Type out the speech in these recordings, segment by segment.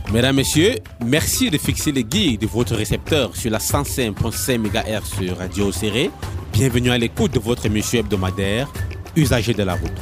Mesdames, Messieurs, merci de fixer les guides de votre récepteur sur la 105.5 MHz sur Radio Océré. Bienvenue à l'écoute de votre émission hebdomadaire, Usagers de la route.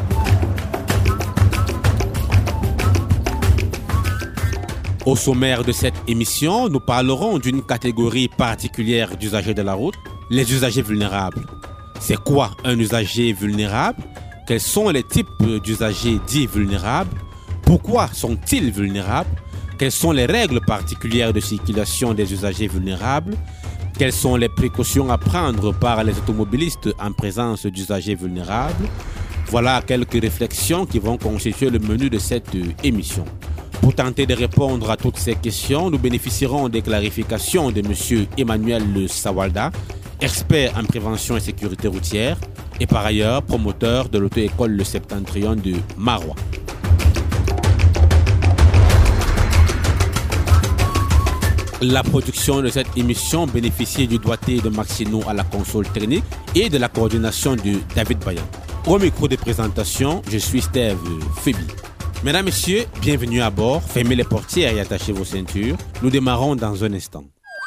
Au sommaire de cette émission, nous parlerons d'une catégorie particulière d'usagers de la route, les usagers vulnérables. C'est quoi un usager vulnérable? Quels sont les types d'usagers dits vulnérables? Pourquoi sont-ils vulnérables? Quelles sont les règles particulières de circulation des usagers vulnérables? Quelles sont les précautions à prendre par les automobilistes en présence d'usagers vulnérables? Voilà quelques réflexions qui vont constituer le menu de cette émission. Pour tenter de répondre à toutes ces questions, nous bénéficierons des clarifications de M. Emmanuel Sawalda, expert en prévention et sécurité routière et par ailleurs promoteur de l'auto-école Le Septentrion de Marois. La production de cette émission bénéficie du doigté de Maxino à la console technique et de la coordination de David Bayan. Au micro de présentation, je suis Steve Fébi. Mesdames, Messieurs, bienvenue à bord. Fermez les portières et attachez vos ceintures. Nous démarrons dans un instant.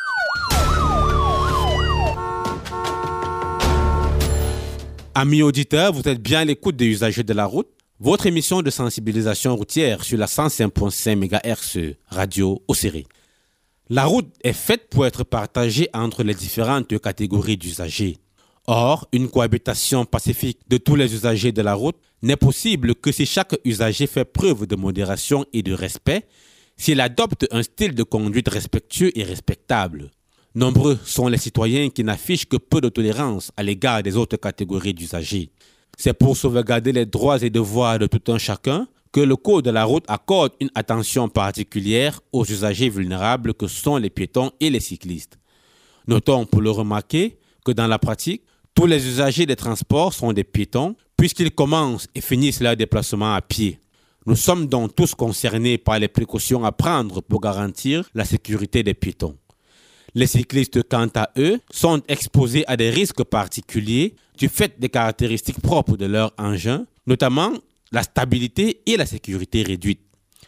Amis auditeurs, vous êtes bien à l'écoute des usagers de la route. Votre émission de sensibilisation routière sur la 105.5 MHz Radio Océré. La route est faite pour être partagée entre les différentes catégories d'usagers. Or, une cohabitation pacifique de tous les usagers de la route n'est possible que si chaque usager fait preuve de modération et de respect, s'il adopte un style de conduite respectueux et respectable. Nombreux sont les citoyens qui n'affichent que peu de tolérance à l'égard des autres catégories d'usagers. C'est pour sauvegarder les droits et devoirs de tout un chacun que le Code de la route accorde une attention particulière aux usagers vulnérables que sont les piétons et les cyclistes. Notons pour le remarquer que dans la pratique, tous les usagers des transports sont des piétons puisqu'ils commencent et finissent leur déplacement à pied. Nous sommes donc tous concernés par les précautions à prendre pour garantir la sécurité des piétons. Les cyclistes, quant à eux, sont exposés à des risques particuliers du fait des caractéristiques propres de leur engin, notamment la stabilité et la sécurité réduite.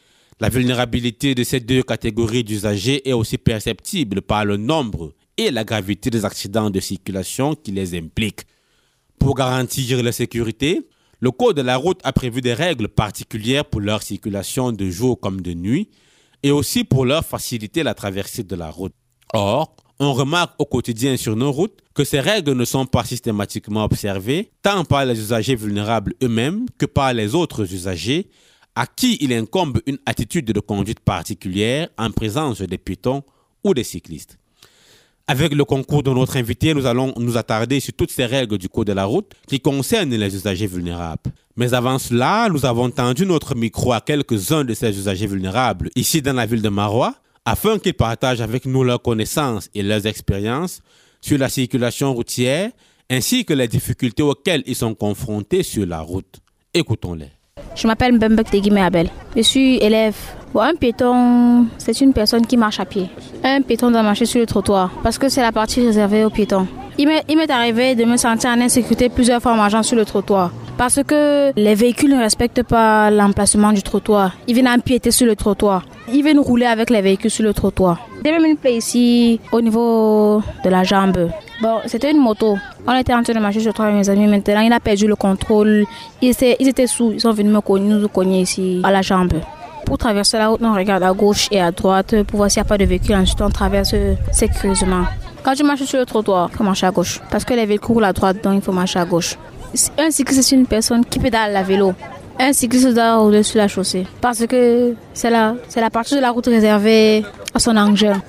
La vulnérabilité de ces deux catégories d'usagers est aussi perceptible par le nombre et la gravité des accidents de circulation qui les impliquent. Pour garantir la sécurité, le Code de la route a prévu des règles particulières pour leur circulation de jour comme de nuit et aussi pour leur faciliter la traversée de la route. Or, on remarque au quotidien sur nos routes que ces règles ne sont pas systématiquement observées tant par les usagers vulnérables eux-mêmes que par les autres usagers à qui il incombe une attitude de conduite particulière en présence des piétons ou des cyclistes. Avec le concours de notre invité, nous allons nous attarder sur toutes ces règles du Code de la route qui concernent les usagers vulnérables. Mais avant cela, nous avons tendu notre micro à quelques-uns de ces usagers vulnérables ici dans la ville de Marois afin qu'ils partagent avec nous leurs connaissances et leurs expériences sur la circulation routière ainsi que les difficultés auxquelles ils sont confrontés sur la route. Écoutons-les. Je m'appelle Mbembek Tegime Abel. Je suis élève. Un piéton, c'est une personne qui marche à pied. Un piéton doit marcher sur le trottoir parce que c'est la partie réservée aux piétons. Il m'est arrivé de me sentir en insécurité plusieurs fois en marchant sur le trottoir parce que les véhicules ne respectent pas l'emplacement du trottoir. Ils viennent empiéter sur le trottoir. Ils viennent rouler avec les véhicules sur le trottoir. J'ai même une plaie ici au niveau de la jambe. Bon, c'était une moto. On était en train de marcher sur le trottoir avec mes amis. Maintenant, il a perdu le contrôle. Ils étaient sous. Ils sont venus nous cogner ici à la jambe. Pour traverser la route, on regarde à gauche et à droite pour voir s'il n'y a pas de véhicule. Ensuite, on traverse sécurisement. Quand tu marches sur le trottoir, il faut marcher à gauche. Parce que les véhicules roulent à droite, donc il faut marcher à gauche. Un cycliste, c'est une personne qui pédale à vélo. Un cycliste doit rouler sur la chaussée. Parce que c'est la partie de la route réservée à son engin.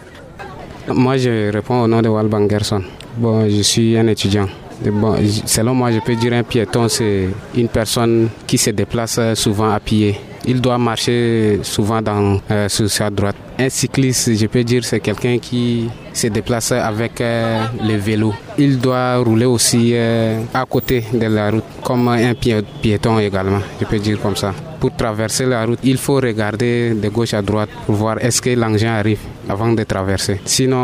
Moi, je réponds au nom de Walban Gerson. Bon, je suis un étudiant. Bon, selon moi, je peux dire un piéton, c'est une personne qui se déplace souvent à pied. Il doit marcher souvent sur sa droite. Un cycliste, je peux dire, c'est quelqu'un qui se déplace avec le vélo. Il doit rouler aussi à côté de la route, comme un piéton également, je peux dire comme ça. Pour traverser la route, il faut regarder de gauche à droite pour voir est-ce que l'engin arrive avant de traverser. Sinon,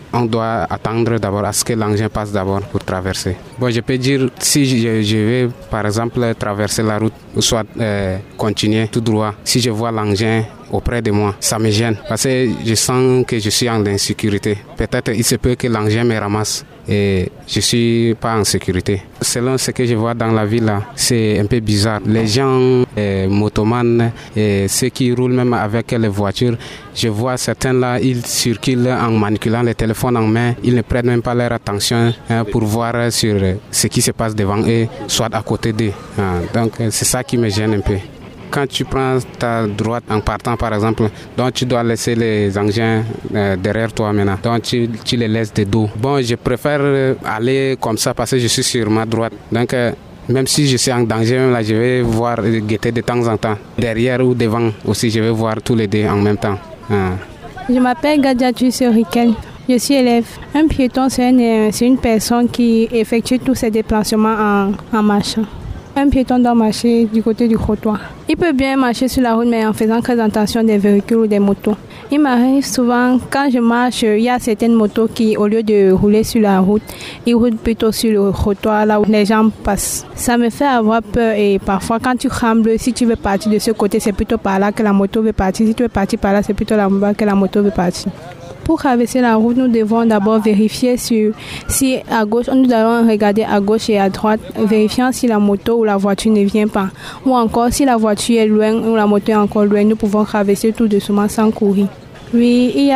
on doit attendre d'abord à ce que l'engin passe d'abord pour traverser. Bon, je peux dire, si je vais par exemple traverser la route, ou soit continuer tout droit, si je vois l'engin auprès de moi, ça me gêne parce que je sens que je suis en insécurité. Peut-être il se peut que l'engin me ramasse et je suis pas en sécurité. Selon ce que je vois dans la ville là, c'est un peu bizarre. Les gens, motomanes, et ceux qui roulent même avec les voitures, je vois certains là, ils circulent en manipulant les téléphones en main. Ils ne prennent même pas leur attention pour voir sur ce qui se passe devant eux, soit à côté d'eux. Donc c'est ça qui me gêne un peu. Quand tu prends ta droite en partant par exemple, donc tu dois laisser les engins derrière toi maintenant, donc tu les laisses de dos. Bon, je préfère aller comme ça parce que je suis sur ma droite. Donc même si je suis en danger, même là, je vais voir guetter de temps en temps. Derrière ou devant aussi, je vais voir tous les deux en même temps. Je m'appelle Gadiatou Riquel. Je suis élève. Un piéton, c'est une personne qui effectue tous ses déplacements en marchant. Un piéton doit marcher du côté du trottoir. Il peut bien marcher sur la route, mais en faisant très attention des véhicules ou des motos. Il m'arrive souvent, quand je marche, il y a certaines motos qui, au lieu de rouler sur la route, ils roulent plutôt sur le trottoir, là où les gens passent. Ça me fait avoir peur et parfois, quand tu trembles, si tu veux partir de ce côté, c'est plutôt par là que la moto veut partir. Si tu veux partir par là, c'est plutôt là-bas que la moto veut partir. Pour traverser la route, nous devons d'abord vérifier si à gauche, nous allons regarder à gauche et à droite, vérifiant si la moto ou la voiture ne vient pas. Ou encore, si la voiture est loin ou la moto est encore loin, nous pouvons traverser tout doucement sans courir. Oui, il y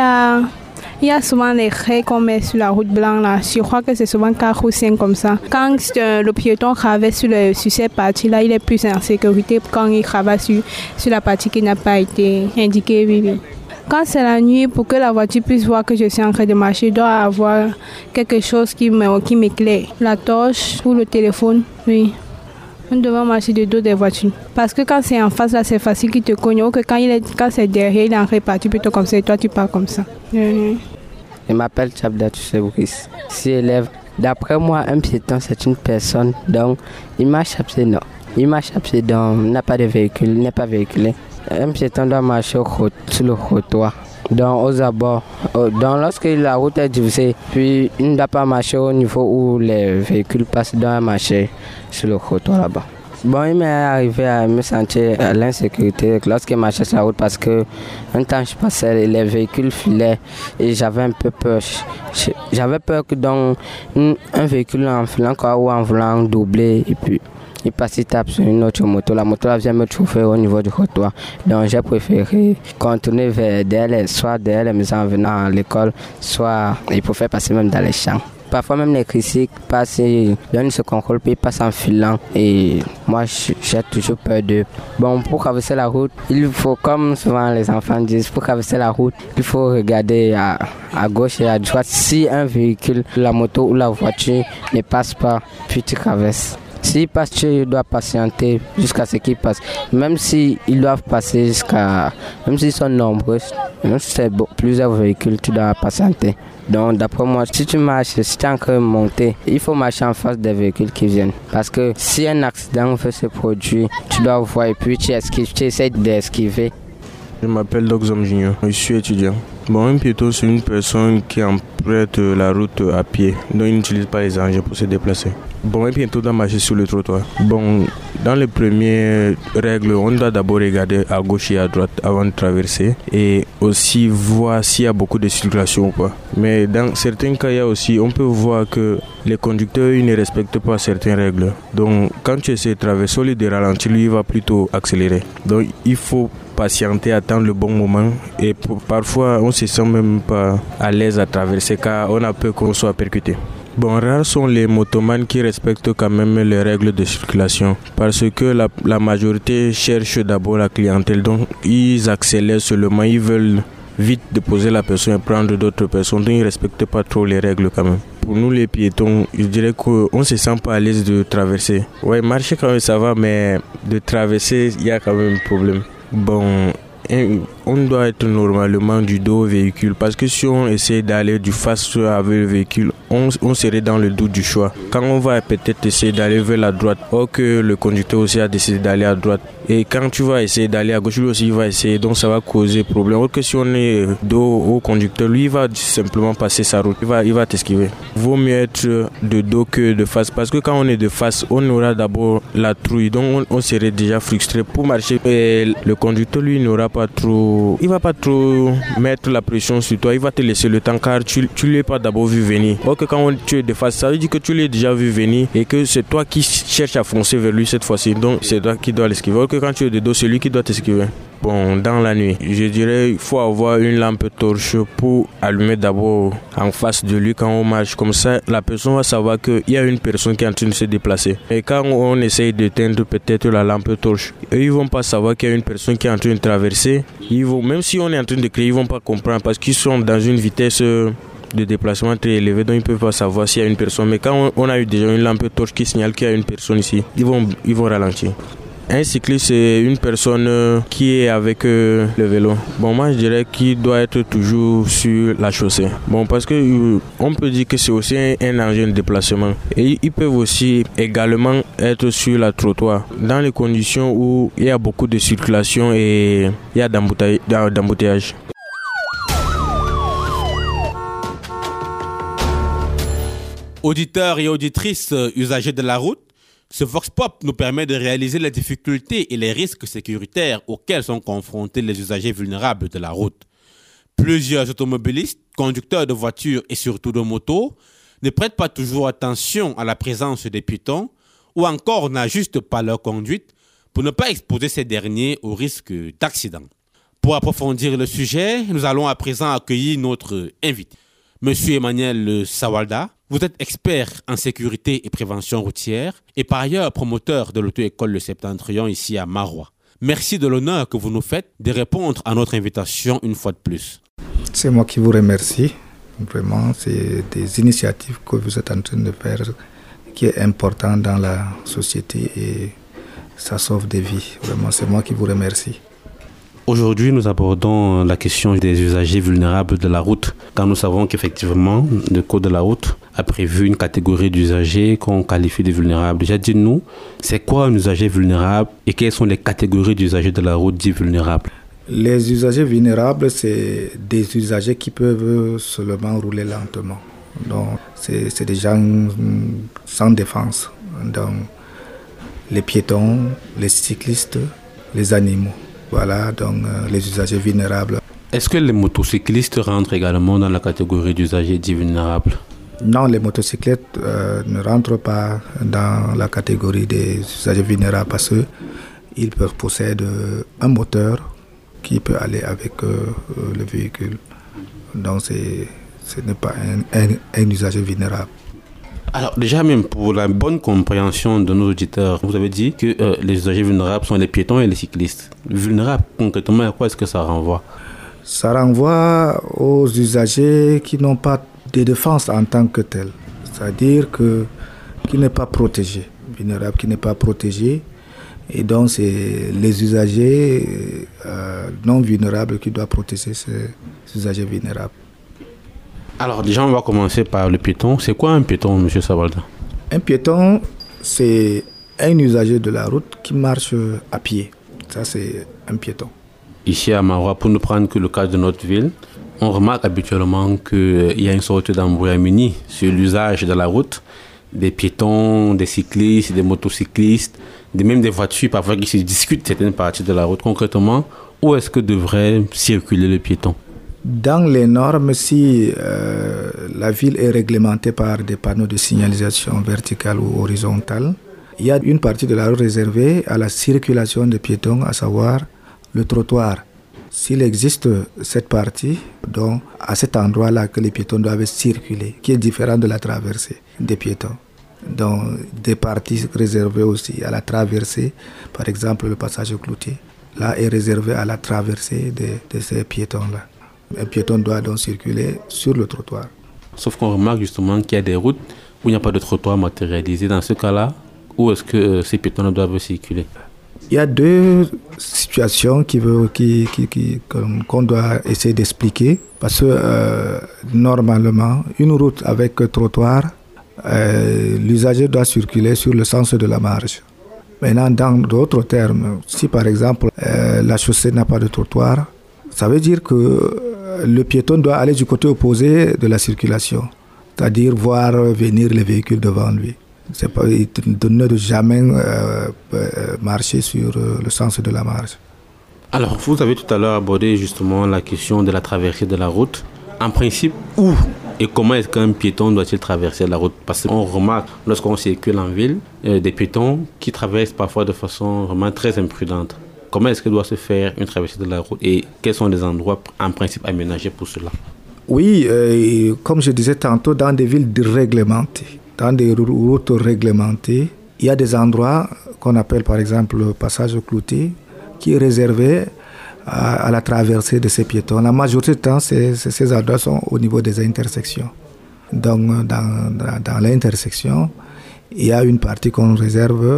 a souvent les rails qu'on met sur la route blanche là. Je crois que c'est souvent 4 ou 5 comme ça. Quand le piéton traverse sur cette partie-là, il est plus en sécurité quand il traverse sur la partie qui n'a pas été indiquée. Oui. Quand c'est la nuit, pour que la voiture puisse voir que je suis en train de marcher, il doit avoir quelque chose qui m'éclaire. La torche ou le téléphone, oui. Nous devons marcher de dos des voitures. Parce que quand c'est en face, là, c'est facile qu'il te cogne. Ou que quand c'est derrière, il est en répartie plutôt comme ça et toi, tu pars comme ça. Je m'appelle Chabdatou Sebouris. Je suis élève. D'après moi, un piéton, c'est une personne. Donc, il marche à pied, non. Il marche à pied, donc, il n'a pas de véhicule, il n'est pas véhiculé. Un piéton doit marcher sur le trottoir, donc aux abords. Donc lorsque la route est divisée, puis il ne doit pas marcher au niveau où les véhicules passent, il doit marcher sur le trottoir là-bas. Bon, il m'est arrivé à me sentir à l'insécurité lorsqu'il marchait sur la route parce que un temps je passais, les véhicules filaient et j'avais un peu peur. J'avais peur que dans un véhicule en filant ou en voulant doubler et puis il passe, il tape sur une autre moto. La moto là vient me trouver au niveau du trottoir. Donc j'ai préféré contourner vers derrière, soit derrière les maisons en venant à l'école, soit il pouvait passer même dans les champs. Parfois même les critiques passent, ils donnent ce contrôle, puis ils passent en filant. Et moi j'ai toujours peur d'eux. Bon, pour traverser la route, il faut, comme souvent les enfants disent, pour traverser la route, il faut regarder à gauche et à droite. Si un véhicule, la moto ou la voiture ne passe pas, puis tu traverses. S'ils passent, tu dois patienter jusqu'à ce qu'ils passent. Même s'ils doivent passer même s'ils sont nombreux, même si c'est plusieurs véhicules, tu dois patienter. Donc d'après moi, si tu marches, si tu es en train de monter, il faut marcher en face des véhicules qui viennent. Parce que si un accident veut se produire, tu dois voir et puis tu essaies d'esquiver. Je m'appelle Doxom Junior, je suis étudiant. Bon, un piéton, c'est une personne qui emprunte la route à pied, donc il n'utilise pas les engins pour se déplacer. Bon, un piéton doit marcher sur le trottoir. Bon, dans les premières règles, on doit d'abord regarder à gauche et à droite avant de traverser et aussi voir s'il y a beaucoup de circulation ou pas. Mais dans certains cas, on peut voir que les conducteurs ils ne respectent pas certaines règles. Donc, quand tu essaies de traverser, au lieu de ralentir, lui, il va plutôt accélérer. Donc, il faut patienter, attendre le bon moment et parfois on se sent même pas à l'aise à traverser car on a peur qu'on soit percuté. Bon, rares sont les motomanes qui respectent quand même les règles de circulation parce que la majorité cherche d'abord la clientèle, donc ils accélèrent seulement, ils veulent vite déposer la personne et prendre d'autres personnes, donc ils ne respectent pas trop les règles quand même. Pour nous les piétons, je dirais qu'on ne se sent pas à l'aise de traverser. Ouais, marcher quand même ça va, mais de traverser, il y a quand même un problème. Bon, on doit être normalement du dos au véhicule parce que si on essaie d'aller du face avec le véhicule, on serait dans le doute du choix. Quand on va peut-être essayer d'aller vers la droite, or que le conducteur aussi a décidé d'aller à droite, Et quand tu vas essayer d'aller à gauche, lui aussi il va essayer, donc ça va causer problème. Alors que si on est dos au conducteur, lui il va simplement passer sa route, il va t'esquiver. Vaut mieux être de dos que de face, parce que quand on est de face, on aura d'abord la trouille, donc on serait déjà frustré pour marcher. Et le conducteur lui il va pas trop mettre la pression sur toi, il va te laisser le temps car tu l'as pas d'abord vu venir. Alors que quand tu es de face, ça veut dire que tu l'as déjà vu venir et que c'est toi qui cherches à foncer vers lui cette fois-ci, donc c'est toi qui dois l'esquiver. Alors que quand tu es de dos, c'est lui qui doit t'esquiver. Bon, dans la nuit, je dirais il faut avoir une lampe torche pour allumer d'abord en face de lui quand on marche. Comme ça, la personne va savoir qu'il y a une personne qui est en train de se déplacer. Et quand on essaye d'éteindre peut-être la lampe torche, eux, ils vont pas savoir qu'il y a une personne qui est en train de traverser. Même si on est en train de crier, ils vont pas comprendre parce qu'ils sont dans une vitesse de déplacement très élevé, donc ils ne peuvent pas savoir s'il y a une personne. Mais quand on a eu déjà une lampe torche qui signale qu'il y a une personne ici, ils vont ralentir. Un cycliste, c'est une personne qui est avec le vélo. Bon, moi, je dirais qu'il doit être toujours sur la chaussée. Bon, parce que on peut dire que c'est aussi un engin de déplacement. Et ils peuvent aussi également être sur la trottoir dans les conditions où il y a beaucoup de circulation et il y a d'embouteillage. Auditeurs et auditrices usagers de la route, ce Vox Pop nous permet de réaliser les difficultés et les risques sécuritaires auxquels sont confrontés les usagers vulnérables de la route. Plusieurs automobilistes, conducteurs de voitures et surtout de motos ne prêtent pas toujours attention à la présence des piétons ou encore n'ajustent pas leur conduite pour ne pas exposer ces derniers au risque d'accident. Pour approfondir le sujet, nous allons à présent accueillir notre invité. Monsieur Emmanuel Sawalda, vous êtes expert en sécurité et prévention routière et par ailleurs promoteur de l'auto-école Le Septentrion ici à Marois. Merci de l'honneur que vous nous faites de répondre à notre invitation une fois de plus. C'est moi qui vous remercie. Vraiment, c'est des initiatives que vous êtes en train de faire qui est important dans la société et ça sauve des vies. Vraiment, c'est moi qui vous remercie. Aujourd'hui, nous abordons la question des usagers vulnérables de la route, car nous savons qu'effectivement, le Code de la route a prévu une catégorie d'usagers qu'on qualifie de vulnérables. Déjà, dites-nous, c'est quoi un usager vulnérable et quelles sont les catégories d'usagers de la route dits vulnérables? Les usagers vulnérables, c'est des usagers qui peuvent seulement rouler lentement. Donc, c'est des gens sans défense. Donc, les piétons, les cyclistes, les animaux. Voilà, donc les usagers vulnérables. Est-ce que les motocyclistes rentrent également dans la catégorie d'usagers dits vulnérables? Non, les motocyclettes ne rentrent pas dans la catégorie des usagers vulnérables parce qu'ils peuvent posséder un moteur qui peut aller avec le véhicule. Donc ce n'est pas un usager vulnérable. Alors déjà même pour la bonne compréhension de nos auditeurs, vous avez dit que les usagers vulnérables sont les piétons et les cyclistes. Vulnérables, concrètement, à quoi est-ce que ça renvoie? Ça renvoie aux usagers qui n'ont pas de défense en tant que tel. C'est-à-dire qui n'est pas protégé. Vulnérable qui n'est pas protégé. Et donc c'est les usagers non vulnérables qui doivent protéger ces usagers vulnérables. Alors déjà, on va commencer par le piéton. C'est quoi un piéton, M. Sawalda? Un piéton, c'est un usager de la route qui marche à pied. Ça, c'est un piéton. Ici à Marois, pour ne prendre que le cas de notre ville, on remarque habituellement qu'il y a une sorte d'embrouillamini sur l'usage de la route. Des piétons, des cyclistes, des motocyclistes, même des voitures parfois qui se discutent certaines parties de la route. Concrètement, où est-ce que devrait circuler le piéton? Dans les normes, si la ville est réglementée par des panneaux de signalisation verticale ou horizontale, il y a une partie de la route réservée à la circulation des piétons, à savoir le trottoir. S'il existe cette partie, donc à cet endroit-là que les piétons doivent circuler, qui est différent de la traversée des piétons. Donc des parties réservées aussi à la traversée, par exemple le passage cloutier, là est réservé à la traversée de ces piétons-là. Un piéton doit donc circuler sur le trottoir. Sauf qu'on remarque justement qu'il y a des routes où il n'y a pas de trottoir matérialisé. Dans ce cas-là, où est-ce que ces piétons doivent circuler? Il y a deux situations qu'on doit essayer d'expliquer. Parce que normalement, une route avec trottoir, l'usager doit circuler sur le sens de la marche. Maintenant, dans d'autres termes, si par exemple la chaussée n'a pas de trottoir, ça veut dire que le piéton doit aller du côté opposé de la circulation, c'est-à-dire voir venir les véhicules devant lui. C'est pas, il ne doit jamais marcher sur le sens de la marche. Alors, vous avez tout à l'heure abordé justement la question de la traversée de la route. En principe, où et comment est-ce qu'un piéton doit-il traverser la route? Parce qu'on remarque, lorsqu'on circule en ville, des piétons qui traversent parfois de façon vraiment très imprudente. Comment est-ce que doit se faire une traversée de la route et quels sont les endroits en principe aménagés pour cela? Oui, comme je disais tantôt, dans des villes réglementées, dans des routes réglementées, il y a des endroits qu'on appelle par exemple le passage clouté, qui est réservé à la traversée de ces piétons. La majorité du temps, ces endroits sont au niveau des intersections. Donc, dans l'intersection, il y a une partie qu'on réserve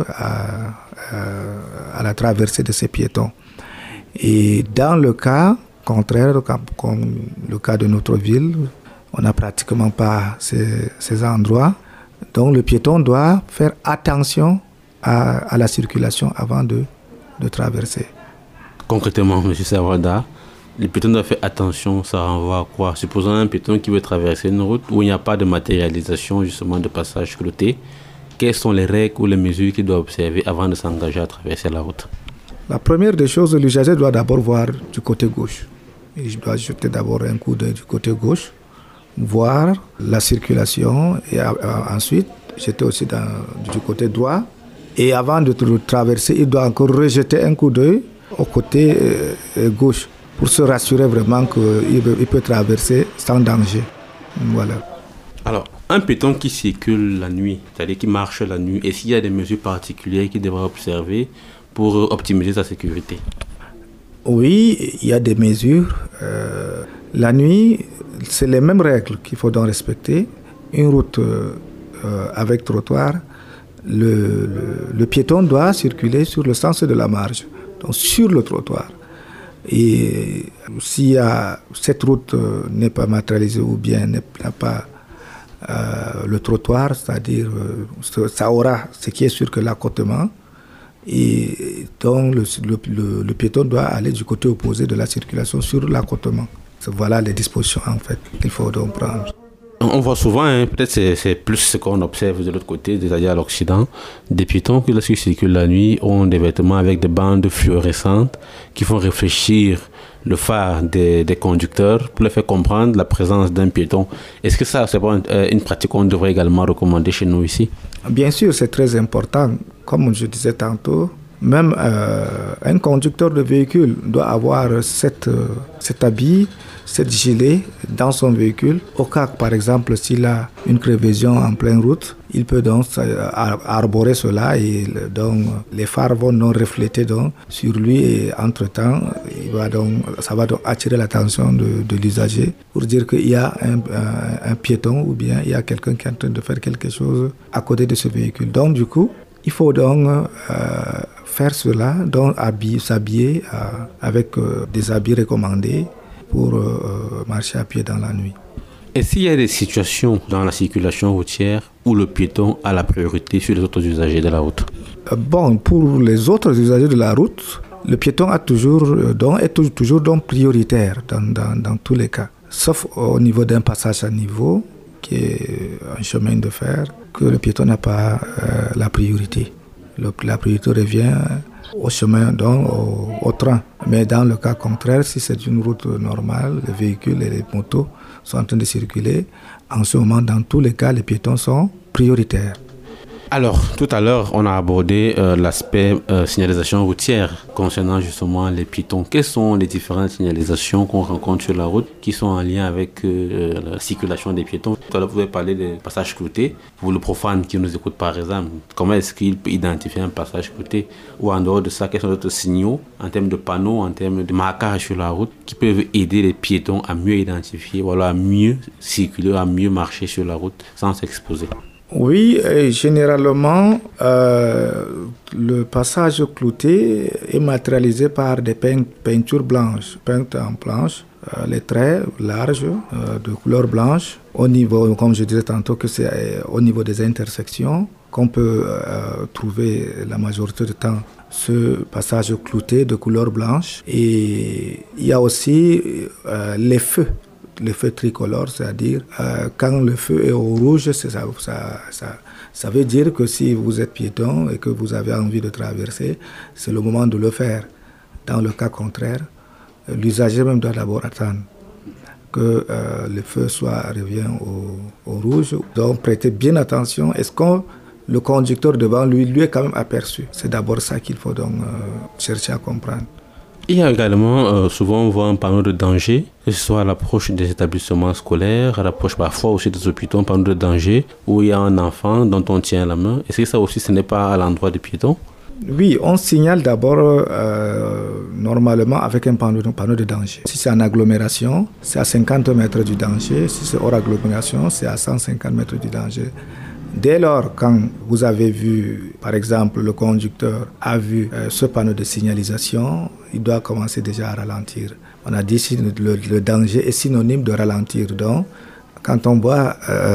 à la traversée de ces piétons. Et dans le cas contraire, comme le cas de notre ville, on n'a pratiquement pas ces endroits. Donc, le piéton doit faire attention à la circulation avant de traverser. Concrètement, M. Sawada, le piéton doit faire attention, ça renvoie à quoi? Supposons un piéton qui veut traverser une route où il n'y a pas de matérialisation justement de passage clouté, quelles sont les règles ou les mesures qu'il doit observer avant de s'engager à traverser la route? La première des choses, l'usager doit d'abord voir du côté gauche. Il doit jeter d'abord un coup d'œil du côté gauche, voir la circulation et ensuite jeter aussi du côté droit. Et avant de traverser, il doit encore rejeter un coup d'œil au côté gauche pour se rassurer vraiment qu'il peut traverser sans danger. Voilà. Alors, un piéton qui circule la nuit, c'est-à-dire qui marche la nuit, est-ce qu'il y a des mesures particulières qu'il devra observer pour optimiser sa sécurité? Oui, il y a des mesures. La nuit, c'est les mêmes règles qu'il faut donc respecter. Une route avec trottoir, le piéton doit circuler sur le sens de la marche, donc sur le trottoir. Et si cette route n'est pas matérialisée ou bien n'a pas le trottoir, c'est-à-dire ça aura ce qui est sûr que l'accotement, et donc le piéton doit aller du côté opposé de la circulation sur l'accotement. Voilà les dispositions en fait qu'il faut donc prendre. On voit souvent, peut-être c'est plus ce qu'on observe de l'autre côté, c'est-à-dire à l'Occident, des piétons qui lorsqu'ils circulent la nuit ont des vêtements avec des bandes fluorescentes qui font réfléchir le phare des conducteurs pour leur faire comprendre la présence d'un piéton. Est-ce que ça, c'est pas une pratique qu'on devrait également recommander chez nous ici? Bien sûr, c'est très important. Comme je disais tantôt, même un conducteur de véhicule doit avoir cet habit, cette gilet dans son véhicule. Au cas, par exemple, s'il a une crevaison en pleine route, il peut donc arborer cela et donc les phares vont donc refléter donc sur lui et entre-temps, ça va donc attirer l'attention de l'usager pour dire qu'il y a un piéton ou bien il y a quelqu'un qui est en train de faire quelque chose à côté de ce véhicule. Donc du coup, il faut donc faire cela, donc s'habiller avec des habits recommandés pour marcher à pied dans la nuit. Est-ce qu'il y a des situations dans la circulation routière où le piéton a la priorité sur les autres usagers de la route? Pour les autres usagers de la route, le piéton est toujours prioritaire dans tous les cas, sauf au niveau d'un passage à niveau qui est un chemin de fer, que le piéton n'a pas la priorité. La priorité revient au chemin, donc au train. Mais dans le cas contraire, si c'est une route normale, les véhicules et les motos sont en train de circuler, en ce moment, dans tous les cas, les piétons sont prioritaires. Alors, tout à l'heure, on a abordé l'aspect signalisation routière concernant justement les piétons. Quelles sont les différentes signalisations qu'on rencontre sur la route qui sont en lien avec la circulation des piétons? Tout à l'heure, vous avez parlé des passages cloutés. Pour le profane qui nous écoute par exemple, comment est-ce qu'il peut identifier un passage clouté? Ou en dehors de ça, quels sont d'autres signaux en termes de panneaux, en termes de marquage sur la route qui peuvent aider les piétons à mieux identifier, voilà, à mieux circuler, à mieux marcher sur la route sans s'exposer? Oui, généralement, le passage clouté est matérialisé par des peintures blanches, peintes en blanche, les traits larges, de couleur blanche. Au niveau, comme je disais tantôt, que c'est au niveau des intersections qu'on peut trouver la majorité du temps ce passage clouté de couleur blanche. Et il y a aussi les feux tricolores, c'est-à-dire quand le feu est au rouge, ça veut dire que si vous êtes piéton et que vous avez envie de traverser, c'est le moment de le faire. Dans le cas contraire, l'usager même doit d'abord attendre que le feu revient au rouge. Donc prêtez bien attention. Est-ce que le conducteur devant lui est quand même aperçu? C'est d'abord ça qu'il faut donc chercher à comprendre. Il y a également, souvent on voit un panneau de danger, que ce soit à l'approche des établissements scolaires, à l'approche parfois aussi des hôpitaux, un panneau de danger où il y a un enfant dont on tient la main. Est-ce que ça aussi ce n'est pas à l'endroit des piétons? Oui, on signale d'abord normalement avec un panneau de danger. Si c'est en agglomération, c'est à 50 mètres du danger. Si c'est hors agglomération, c'est à 150 mètres du danger. Dès lors, quand vous avez vu, par exemple, le conducteur a vu ce panneau de signalisation, il doit commencer déjà à ralentir. On a dit que le danger est synonyme de ralentir. Donc, quand on voit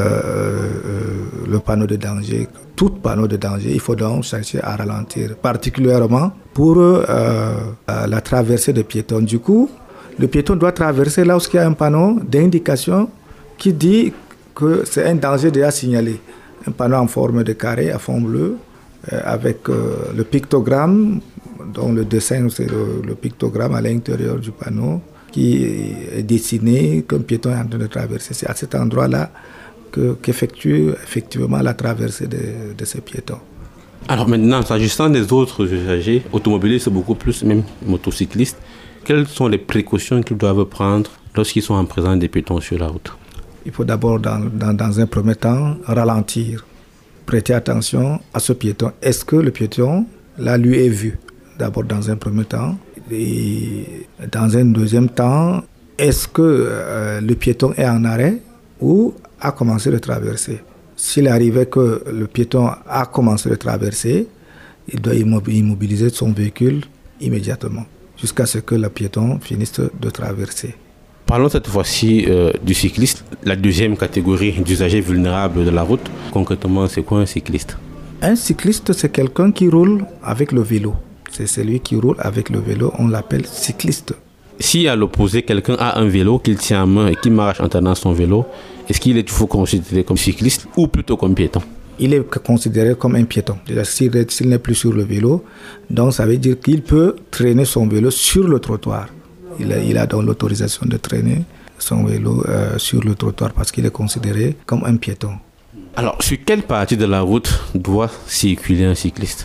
le panneau de danger, tout panneau de danger, il faut donc chercher à ralentir, particulièrement pour la traversée de piétons. Du coup, le piéton doit traverser là où il y a un panneau d'indication qui dit que c'est un danger déjà signalé. Un panneau en forme de carré à fond bleu avec le pictogramme, dont le dessin c'est le pictogramme à l'intérieur du panneau qui est dessiné qu'un piéton est en train de traverser. C'est à cet endroit-là qu'effectue effectivement la traversée de ces piétons. Alors maintenant, s'agissant des autres usagers, automobilistes beaucoup plus, même motocyclistes, quelles sont les précautions qu'ils doivent prendre lorsqu'ils sont en présence des piétons sur la route? Il faut d'abord, dans un premier temps, ralentir. Prêter attention à ce piéton. Est-ce que le piéton, là, lui est vu? D'abord, dans un premier temps. Et dans un deuxième temps, est-ce que le piéton est en arrêt ou a commencé de traverser? S'il arrivait que le piéton a commencé de traverser, il doit immobiliser son véhicule immédiatement jusqu'à ce que le piéton finisse de traverser. Parlons cette fois-ci du cycliste, la deuxième catégorie d'usagers vulnérables de la route. Concrètement, c'est quoi un cycliste? Un cycliste, c'est quelqu'un qui roule avec le vélo. C'est celui qui roule avec le vélo, on l'appelle cycliste. Si à l'opposé, quelqu'un a un vélo qu'il tient en main et qui marche en tenant son vélo, est-ce qu'il est toujours considéré comme cycliste ou plutôt comme piéton? Il est considéré comme un piéton. Déjà, s'il n'est plus sur le vélo, donc ça veut dire qu'il peut traîner son vélo sur le trottoir. Il a donc l'autorisation de traîner son vélo sur le trottoir parce qu'il est considéré comme un piéton. Alors, sur quelle partie de la route doit circuler un cycliste?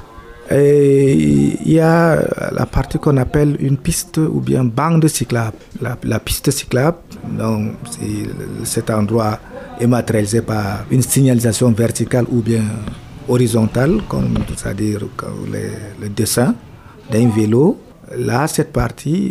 Il y a la partie qu'on appelle une piste ou bien bande cyclable. La piste cyclable, donc, cet endroit est matérialisé par une signalisation verticale ou bien horizontale, c'est-à-dire le dessin d'un vélo. Là, cette partie,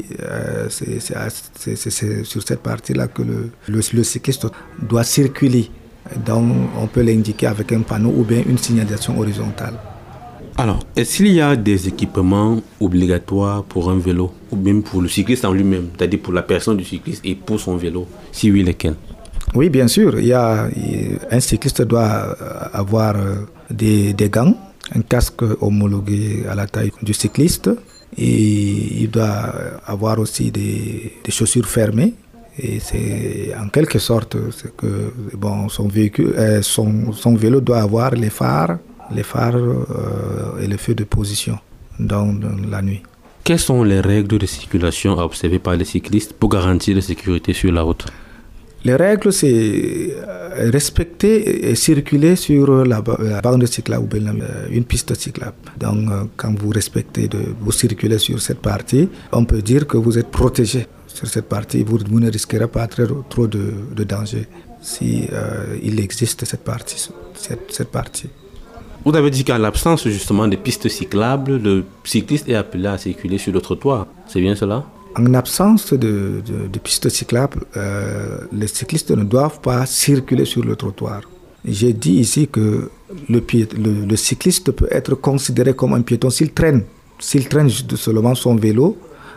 c'est sur cette partie-là que le cycliste doit circuler. Donc, on peut l'indiquer avec un panneau ou bien une signalisation horizontale. Alors, est-ce qu'il y a des équipements obligatoires pour un vélo ou même pour le cycliste en lui-même, c'est-à-dire pour la personne du cycliste et pour son vélo? Si oui, lesquels? Oui, bien sûr. Un cycliste doit avoir des gants, un casque homologué à la taille du cycliste. Et il doit avoir aussi des chaussures fermées. Et c'est en quelque sorte que son véhicule, son vélo doit avoir les phares et le feu de position dans la nuit. Quelles sont les règles de circulation à observer par les cyclistes pour garantir la sécurité sur la route? Les règles, c'est respecter et circuler sur la bande cyclable ou une piste cyclable. Donc, quand vous respectez, vous circulez sur cette partie, on peut dire que vous êtes protégé sur cette partie. Vous ne risquerez pas trop de danger si il existe cette partie. Vous avez dit qu'en l'absence justement de pistes cyclables, le cycliste est appelé à circuler sur le trottoir. C'est bien cela? En absence de pistes cyclables, les cyclistes ne doivent pas circuler sur le trottoir. J'ai dit ici que le cycliste peut être considéré comme un piéton s'il traîne seulement son vélo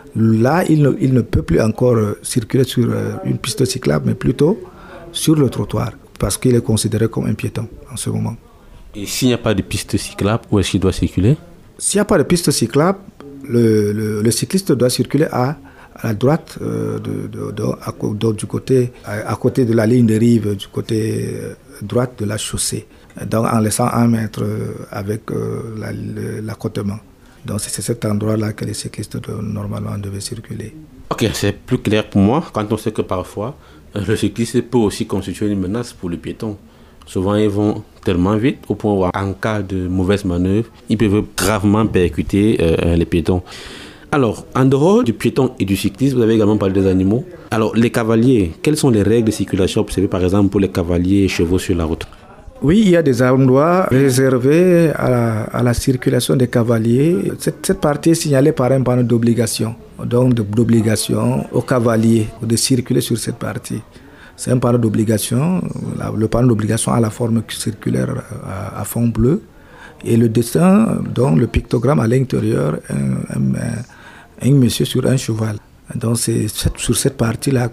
Là, il ne peut plus encore circuler sur une piste cyclable, mais plutôt sur le trottoir, parce qu'il est considéré comme un piéton en ce moment. Et s'il n'y a pas de piste cyclable, où est-ce qu'il doit circuler? S'il n'y a pas de piste cyclable, le cycliste doit circuler à la droite, du côté, à côté de la ligne de rive, du côté droite de la chaussée, donc en laissant 1 mètre avec l'accotement. Donc c'est cet endroit-là que les cyclistes normalement devaient circuler. Ok, c'est plus clair pour moi quand on sait que parfois le cycliste peut aussi constituer une menace pour le piéton. Souvent ils vont tellement vite au point où en cas de mauvaise manœuvre, ils peuvent gravement percuter les piétons. Alors, en dehors du piéton et du cycliste, vous avez également parlé des animaux. Alors, les cavaliers, quelles sont les règles de circulation observées par exemple pour les cavaliers et chevaux sur la route? Oui, il y a des endroits réservés à la circulation des cavaliers. Cette partie est signalée par un panneau d'obligation. Donc, d'obligation aux cavaliers de circuler sur cette partie. C'est un panneau d'obligation. Le panneau d'obligation a la forme circulaire à fond bleu. Et le dessin, donc le pictogramme à l'intérieur, un monsieur sur un cheval. Donc c'est sur cette partie-là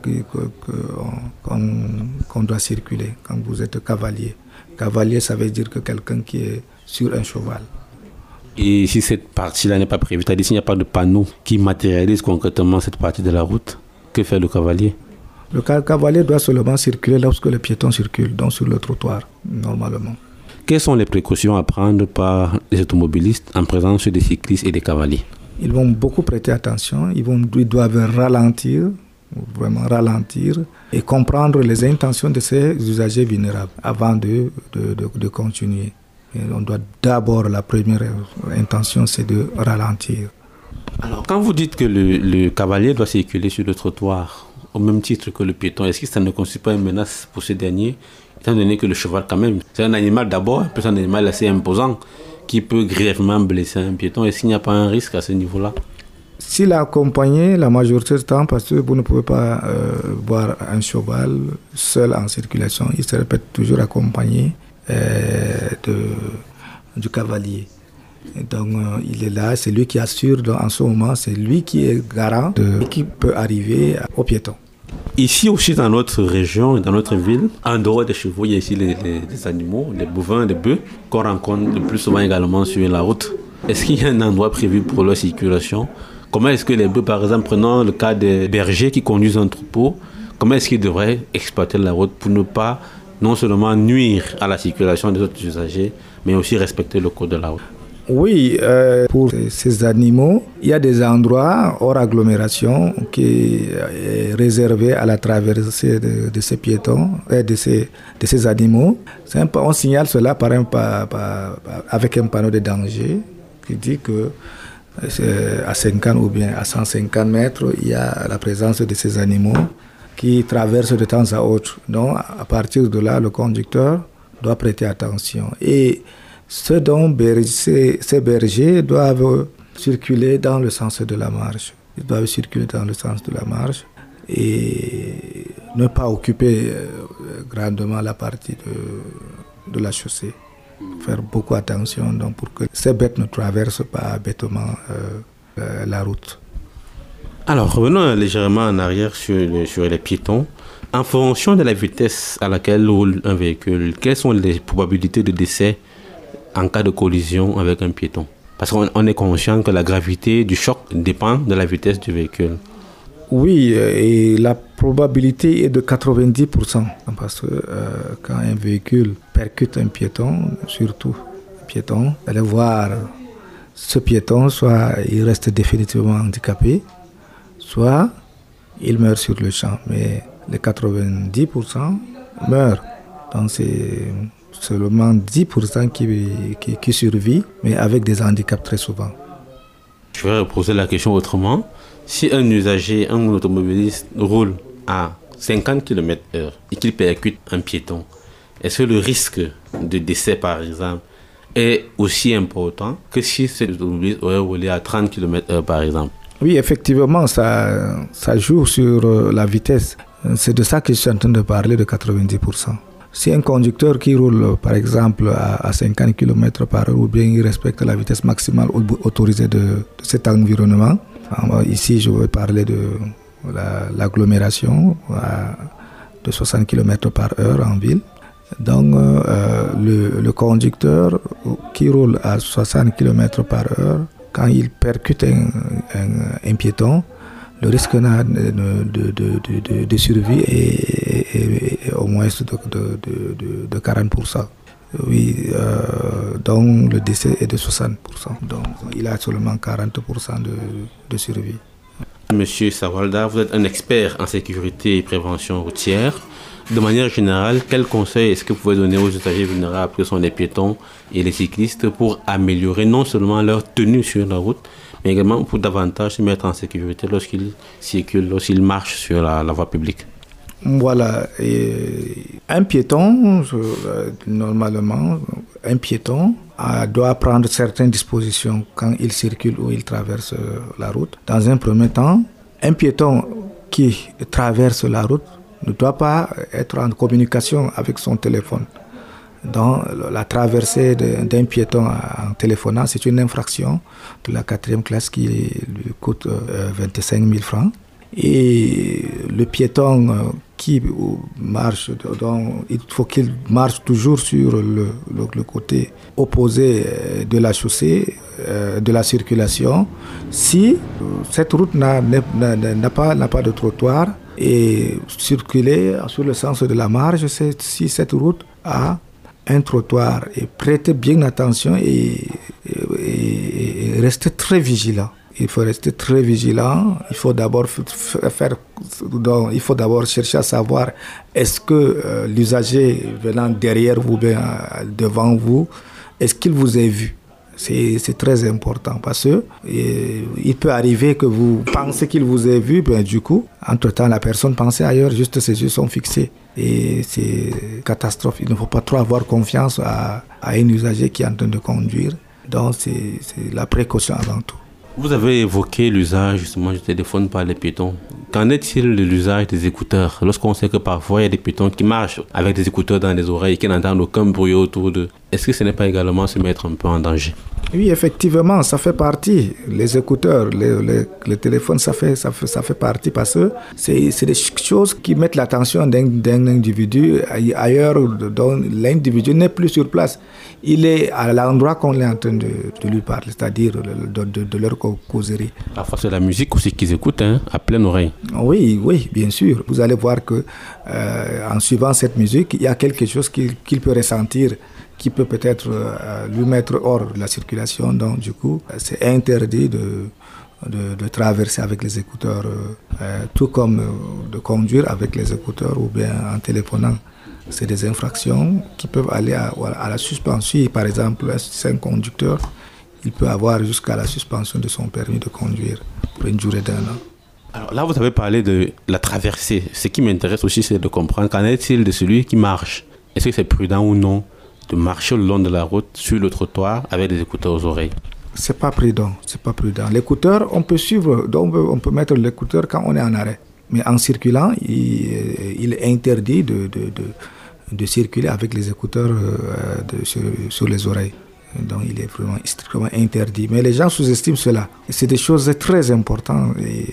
qu'on doit circuler quand vous êtes cavalier. Cavalier, ça veut dire que quelqu'un qui est sur un cheval. Et si cette partie-là n'est pas prévue, c'est-à-dire s'il n'y a pas de panneau qui matérialise concrètement cette partie de la route, que fait le cavalier? Le cavalier doit seulement circuler lorsque le piéton circule, donc sur le trottoir, normalement. Quelles sont les précautions à prendre par les automobilistes en présence des cyclistes et des cavaliers? Ils vont beaucoup prêter attention, ils doivent ralentir, vraiment ralentir, et comprendre les intentions de ces usagers vulnérables avant de continuer. Et on doit d'abord, la première intention, c'est de ralentir. Alors, quand vous dites que le cavalier doit circuler sur le trottoir, au même titre que le piéton, est-ce que ça ne constitue pas une menace pour ce dernier, étant donné que le cheval, quand même, c'est un animal d'abord, un animal assez imposant, qui peut grièvement blesser un piéton? Est-ce qu'il n'y a pas un risque à ce niveau-là? S'il a accompagné la majorité du temps, parce que vous ne pouvez pas voir un cheval seul en circulation, il se répète toujours accompagné du cavalier. Et donc il est là, c'est lui qui assure, donc, en ce moment, c'est lui qui est garant de ce qui peut arriver aux piétons. Ici aussi dans notre région, dans notre ville, en dehors des chevaux, il y a ici les animaux, les bovins, les bœufs, qu'on rencontre le plus souvent également sur la route. Est-ce qu'il y a un endroit prévu pour leur circulation? Comment est-ce que les bœufs, par exemple, prenons le cas des bergers qui conduisent un troupeau, comment est-ce qu'ils devraient exploiter la route pour ne pas non seulement nuire à la circulation des autres usagers, mais aussi respecter le code de la route? Oui, pour ces animaux, il y a des endroits hors agglomération qui est réservé à la traversée de ces piétons, de ces animaux. On signale cela avec un panneau de danger qui dit que à 50 ou bien à 150 mètres, il y a la présence de ces animaux qui traversent de temps à autre. Donc, à partir de là, le conducteur doit prêter attention. Et ces bergers doivent circuler dans le sens de la marche. Ils doivent circuler dans le sens de la marche et ne pas occuper grandement la partie de la chaussée. Faire beaucoup attention donc, pour que ces bêtes ne traversent pas bêtement la route. Alors, revenons légèrement en arrière sur les piétons. En fonction de la vitesse à laquelle roule un véhicule, quelles sont les probabilités de décès en cas de collision avec un piéton? Parce qu'on est conscient que la gravité du choc dépend de la vitesse du véhicule. Oui, et la probabilité est de 90%. Parce que quand un véhicule percute un piéton, surtout un piéton, vous allez voir ce piéton, soit il reste définitivement handicapé, soit il meurt sur le champ. Mais les 90% meurent. Donc c'est seulement 10% qui survit, mais avec des handicaps très souvent. Je vais poser la question autrement. Si un usager, un automobiliste roule à 50 km/h et qu'il percute un piéton, est-ce que le risque de décès, par exemple, est aussi important que si cet automobiliste aurait roulé à 30 km/h, par exemple? Oui, effectivement, ça joue sur la vitesse. C'est de ça que je suis en train de parler, de 90%. Si un conducteur qui roule, par exemple, à 50 km/h, ou bien il respecte la vitesse maximale autorisée de cet environnement, Ici, je veux parler de l'agglomération de 60 km par heure en ville. Donc, le conducteur qui roule à 60 km par heure, quand il percute un piéton, le risque de survie est au moins de 40%. Oui, donc le décès est de 60%. Donc, il a seulement 40% de survie. Monsieur Sawalda, vous êtes un expert en sécurité et prévention routière. De manière générale, quels conseils est-ce que vous pouvez donner aux usagers vulnérables que sont les piétons et les cyclistes pour améliorer non seulement leur tenue sur la route, mais également pour davantage se mettre en sécurité lorsqu'ils circulent, lorsqu'ils marchent sur la voie publique? Voilà. Et un piéton, normalement, un piéton doit prendre certaines dispositions quand il circule ou il traverse la route. Dans un premier temps, un piéton qui traverse la route ne doit pas être en communication avec son téléphone. Donc, la traversée d'un piéton en téléphonant, c'est une infraction de la 4e classe qui lui coûte 25 000 francs. Et le piéton qui marche, donc, il faut qu'il marche toujours sur le côté opposé de la chaussée, de la circulation. Si cette route n'a pas de trottoir, et circuler sur le sens de la marge, c'est si cette route a un trottoir, et prêtez bien attention et restez très vigilant. Il faut rester très vigilant. Il faut d'abord chercher à savoir est-ce que l'usager venant derrière vous, bien devant vous, est-ce qu'il vous a vu? C'est très important parce que il peut arriver que vous pensez qu'il vous ait vu, ben du coup, entre-temps, la personne pensait ailleurs, juste ses yeux sont fixés. Et c'est catastrophe. Il ne faut pas trop avoir confiance à un usager qui est en train de conduire. Donc, c'est la précaution avant tout. Vous avez évoqué l'usage justement du téléphone par les piétons. Qu'en est-il de l'usage des écouteurs? Lorsqu'on sait que parfois il y a des piétons qui marchent avec des écouteurs dans les oreilles et qui n'entendent aucun bruit autour d'eux, est-ce que ce n'est pas également se mettre un peu en danger? Oui, effectivement, ça fait partie. Les écouteurs, les téléphones, ça fait partie parce que c'est des choses qui mettent l'attention d'un individu ailleurs, dont l'individu n'est plus sur place. Il est à l'endroit qu'on est en train de lui parler, c'est-à-dire de leur causerie. Parfois, c'est la musique aussi qu'ils écoutent, à pleine oreille. Oui, bien sûr. Vous allez voir que en suivant cette musique, il y a quelque chose qu'il peut ressentir, qui peut peut-être lui mettre hors de la circulation. Donc, du coup, c'est interdit de traverser avec les écouteurs, tout comme de conduire avec les écouteurs ou bien en téléphonant. C'est des infractions qui peuvent aller à la suspension. Par exemple, c'est un conducteur, il peut avoir jusqu'à la suspension de son permis de conduire pour une durée d'1 an. Alors là, vous avez parlé de la traversée. Ce qui m'intéresse aussi, c'est de comprendre qu'en est-il de celui qui marche? Est-ce que c'est prudent ou non de marcher le long de la route sur le trottoir avec des écouteurs aux oreilles? C'est pas prudent. L'écouteur, on peut suivre, donc on peut mettre l'écouteur quand on est en arrêt. Mais en circulant, il est interdit de circuler avec les écouteurs sur les oreilles. Donc il est vraiment strictement interdit. Mais les gens sous-estiment cela. C'est des choses très importantes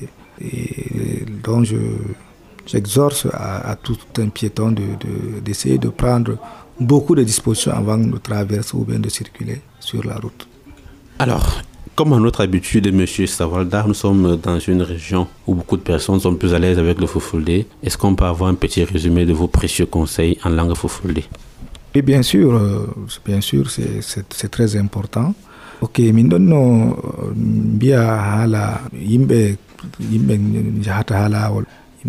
et dont j'exhorte à tout un piéton d'essayer de prendre beaucoup de dispositions avant de traverser ou bien de circuler sur la route. Alors, comme à notre habitude, M. Sawalda, nous sommes dans une région où beaucoup de personnes sont plus à l'aise avec le Fulfulde. Est-ce qu'on peut avoir un petit résumé de vos précieux conseils en langue Fulfulde? Et bien sûr, c'est très important. Ok, mindono biya hala yimbe jahata halawol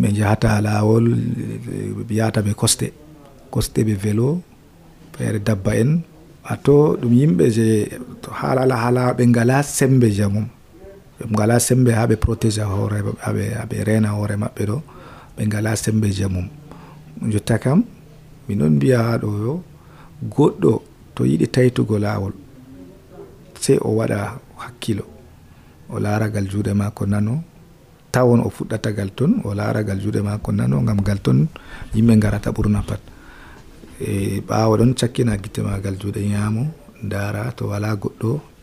biyata be koste be vélo pere dabba en ato dum yimbe je hala be ngala sembe jamum be ngala sembe ha be protéger hore be rena hore mabbe do be ngala sembe jamum jotta kam minon biya do yo goddo to yidi taytugo lawol sai o wada hakkilo o lara gal juude mako nano tawon o fuddata gal ton o lara gal juude mako nano ngam gal ton yimbe ngarata burna pat e baawo don cakkina gite magal juude nyaamo ndara to wala goddo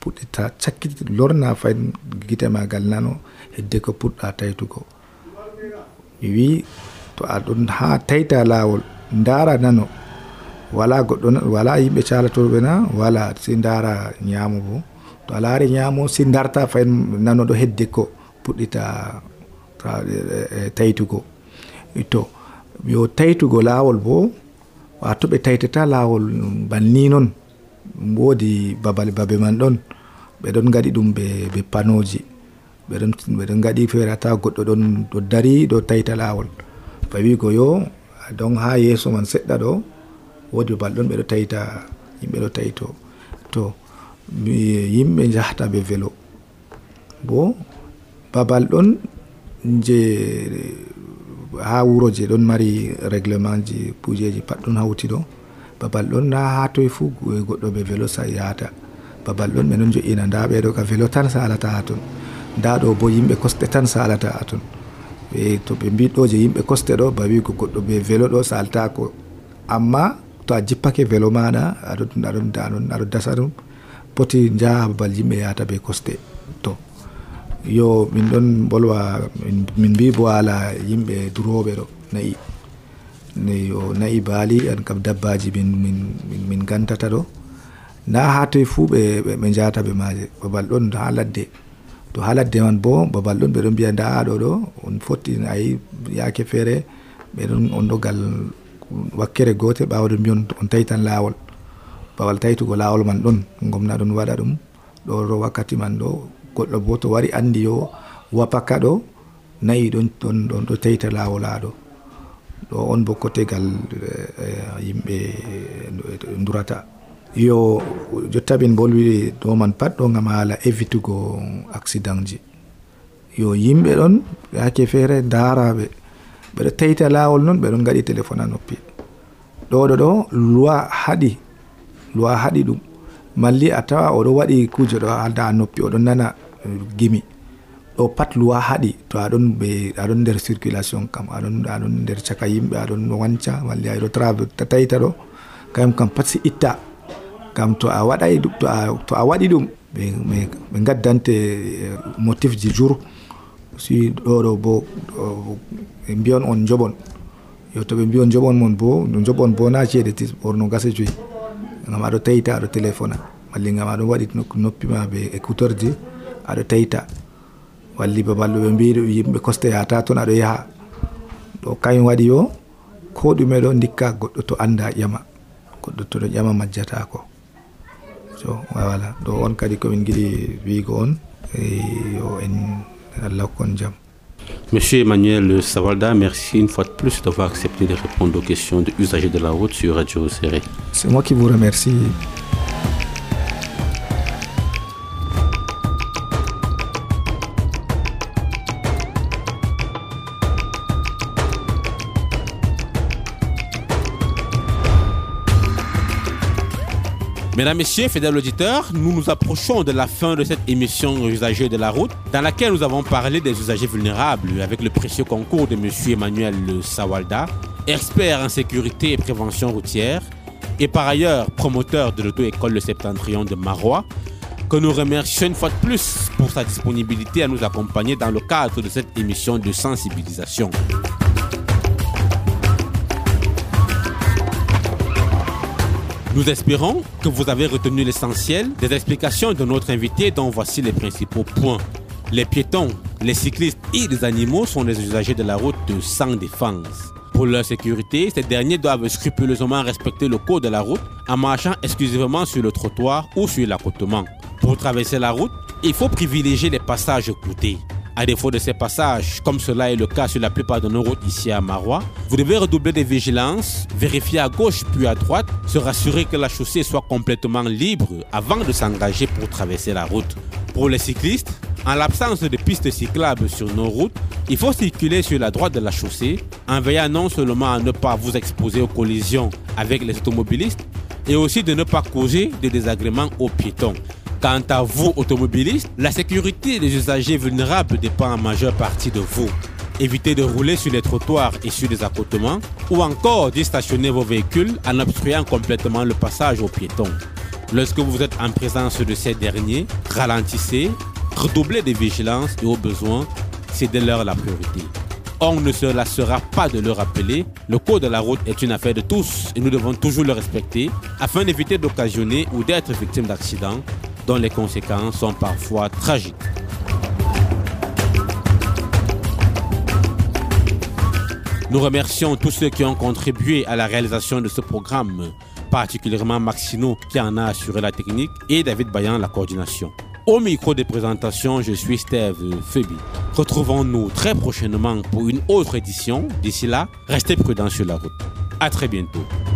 puɗɗita cakkiti lorna fayin gite magal nano hedde ko puɗɗa taytugo. Mi wi to aɗon ha tayta lawol ndara nano wala goɗɗo wala yimɓe calatoɓe na wala si ndara ñaamo bo to a laari ñaamo si darta fayin nano ɗo hedde ko puɗɗita taytugo. To yo taytugo lawol bo wato ɓe taytata lawol banni noon woodi babe man ɗon ɓe ɗon gaɗi ɗum ɓe panoji ɓeɗon gaɗi feere ta goɗɗo ɗon ɗo dari ɗo tayta lawol fawigo yo donc ha yeeso man seɗɗa ɗo woodi babal ɗon ɓeɗo tayta yimɓe ɗo tayto to yimɓe jahata ɓe vélo bo babal ɗon je ha wuro je ɗon mari réglement ji kujeji pat ɗon hawti ɗo babal ɗon na ha toye fuu goɗɗo ɓe vélo sa yahata babal ɗon ɓe ɗon jo'ina nda ɓeɗo ka vélo tan salata ha ton nda ɗo bo yimɓe kosɗe tan salata ha ton to ɓe mbi ɗo je yimɓe kosɗe ɗo ba wigo goɗɗo ɓe vélo ɗo saltako amma to a jippake vélo maɗa aɗo dasa ɗum poti jaha babal yimɓe yahata ɓe kosɗe. To yo min ɗon bolwa min mbi bo ala yimɓe duroɓe ɗo nayi baali an kam dabbaji min gantata ɗo na ha toye fuu ɓe jahata ɓe maje babal ɗon ha ladde to ha ladde man bo babal ɗon ɓeɗon mbiya nda ɗo on fotti ayi yaake feere ɓeɗon on ɗo gal wakkere gote ɓawaɗo mbi on taytan lawol babal taytugo lawol man ɗon gomna ɗon waɗa ɗum ɗo wakkati man ɗo goɗɗo bo to wari andi yo wapaka ɗo nayi ɗon ɗo tayta lawol ha ɗo on bo kotegal yimɓe durata yo jotta min bolwi ɗo man pat ɗo gam haala évitugo accident ji yo yimɓe ɗon yake feere daraɓe ɓeɗo tayta lawol noon ɓeɗon gaɗi téléphone a noppi ɗo loi haɗi ɗum malli a tawa oɗo waɗi kuje ɗo halda noppi oɗon nana gimi ɗo pat loi haɗi to aɗon nder circulation kam aɗon nder caka yimɓe aɗon wanca malli aɗo tayta ɗo kam pat si itta kam to a waɗay ɗum to a waɗi ɗum ɓe gaddante motif ji jour si ɗo bo ɓe mbiyon on joɓon yo to ɓe mbiyon joɓon mon bo joɓon bo na ceede tis ɓorno gase joyi gam aɗo tayta aɗo téléphone malli gam aɗo waɗi noppi ma ɓe écouteur ji aɗo tayta walli babal ɗo ɓe mbi yimɓe coste yahata toon aɗo yaha ɗo kañum waɗi yo ko ɗume ɗo dikka goɗɗo to anda ƴama goɗɗo to ɗo ƴama majjatako so voilà ɗo on kadi komin giɗi wigo on yo en Allah kon jam. Monsieur Emmanuel Sawalda, merci une fois de plus d'avoir accepté de répondre aux questions de usagers de la route sur Radio Serré. C'est moi qui vous remercie. Mesdames, Messieurs, fidèles auditeurs, nous nous approchons de la fin de cette émission Usagers de la route, dans laquelle nous avons parlé des usagers vulnérables avec le précieux concours de M. Emmanuel Sawalda, expert en sécurité et prévention routière, et par ailleurs promoteur de l'auto-école Le Septentrion de Marois, que nous remercions une fois de plus pour sa disponibilité à nous accompagner dans le cadre de cette émission de sensibilisation. Nous espérons que vous avez retenu l'essentiel des explications de notre invité, dont voici les principaux points. Les piétons, les cyclistes et les animaux sont des usagers de la route sans défense. Pour leur sécurité, ces derniers doivent scrupuleusement respecter le code de la route en marchant exclusivement sur le trottoir ou sur l'accotement. Pour traverser la route, il faut privilégier les passages cloutés. À défaut de ces passages, comme cela est le cas sur la plupart de nos routes ici à Marois, vous devez redoubler de vigilance, vérifier à gauche puis à droite, se rassurer que la chaussée soit complètement libre avant de s'engager pour traverser la route. Pour les cyclistes, en l'absence de pistes cyclables sur nos routes, il faut circuler sur la droite de la chaussée en veillant non seulement à ne pas vous exposer aux collisions avec les automobilistes, et aussi de ne pas causer de désagréments aux piétons. Quant à vous, automobilistes, la sécurité des usagers vulnérables dépend en majeure partie de vous. Évitez de rouler sur les trottoirs et sur les accotements, ou encore d'y stationner vos véhicules en obstruant complètement le passage aux piétons. Lorsque vous êtes en présence de ces derniers, ralentissez, redoublez de vigilance et au besoin, cédez-leur la priorité. On ne se lassera pas de le rappeler, le code de la route est une affaire de tous et nous devons toujours le respecter afin d'éviter d'occasionner ou d'être victime d'accidents dont les conséquences sont parfois tragiques. Nous remercions tous ceux qui ont contribué à la réalisation de ce programme, particulièrement Maxino qui en a assuré la technique et David Bayan la coordination. Au micro des présentations, je suis Steve Febi. Retrouvons-nous très prochainement pour une autre édition. D'ici là, restez prudents sur la route. À très bientôt.